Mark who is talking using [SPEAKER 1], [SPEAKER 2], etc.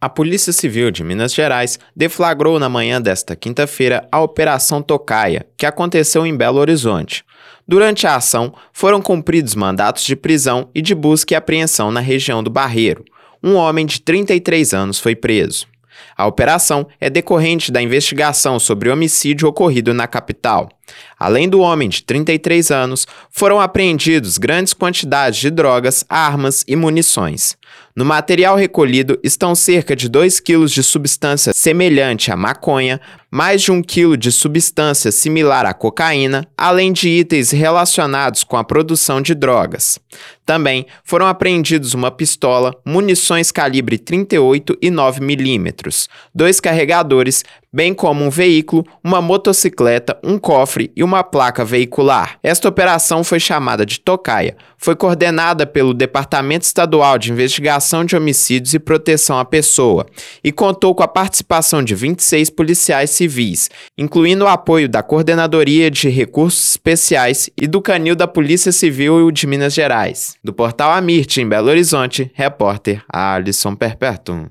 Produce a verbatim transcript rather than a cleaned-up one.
[SPEAKER 1] A Polícia Civil de Minas Gerais deflagrou na manhã desta quinta-feira a Operação Tocaia, que aconteceu em Belo Horizonte. Durante a ação, foram cumpridos mandatos de prisão e de busca e apreensão na região do Barreiro. Um homem de trinta e três anos foi preso. A operação é decorrente da investigação sobre homicídio ocorrido na capital. Além do homem de trinta e três anos, foram apreendidos grandes quantidades de drogas, armas e munições. No material recolhido estão cerca de dois quilos de substância semelhante à maconha, mais de um quilo de substância similar à cocaína, além de itens relacionados com a produção de drogas. Também foram apreendidos uma pistola, munições calibre trinta e oito e nove milímetros, dois carregadores, bem como um veículo, uma motocicleta, um cofre e uma placa veicular. Esta operação foi chamada de Tocaia. Foi coordenada pelo Departamento Estadual de Investigação de Homicídios e Proteção à Pessoa e contou com a participação de vinte e seis policiais civis, incluindo o apoio da Coordenadoria de Recursos Especiais e do Canil da Polícia Civil de Minas Gerais. Do Portal Amirte, em Belo Horizonte, repórter Alisson Perpertum.